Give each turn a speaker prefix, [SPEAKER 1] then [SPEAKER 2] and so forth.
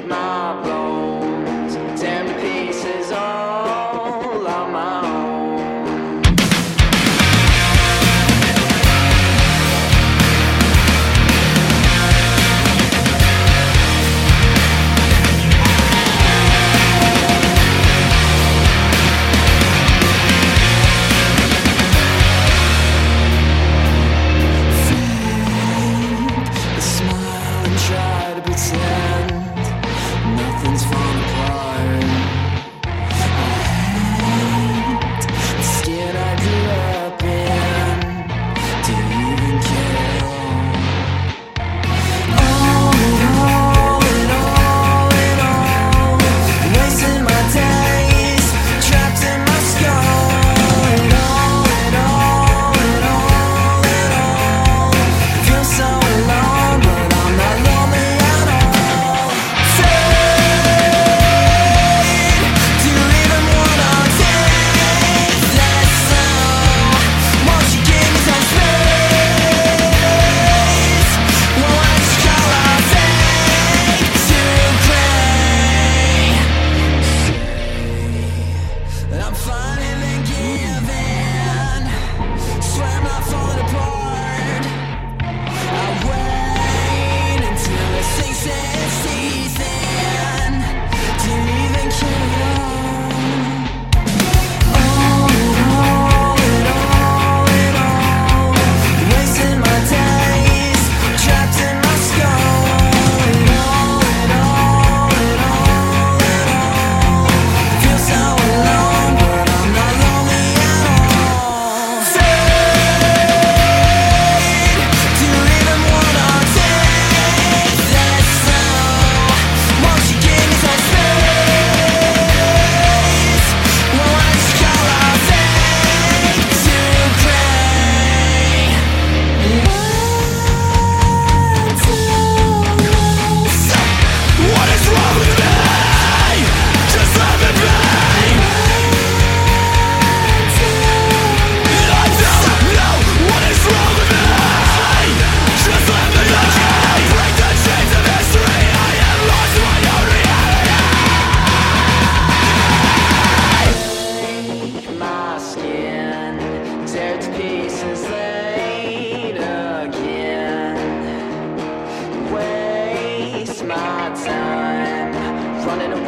[SPEAKER 1] my bones, tear me to pieces all on my own. Try to pretend nothing's falling apart. I hate the skin I grew up in. Do you even care? All in all, wasting my days trapped in my skull. And all, feel so alone, but I'm not lonely. I'm finally giving, swear I'm not falling apart. I wait until it sinks its teeth in. Do you even care at all? All in all, wasting my days trapped in my skull. And all, feel so alone, but I'm not lonely at all. Fate, do you even wanna take this slow? Won't you give me some space? Well, I just call our fate to gray. What is wrong with me? Just let me be. I don't know what is wrong with me. Just let me be. Break the chains of history. I am lost in my own reality. Break my skin, tear to pieces late again. Waste my time running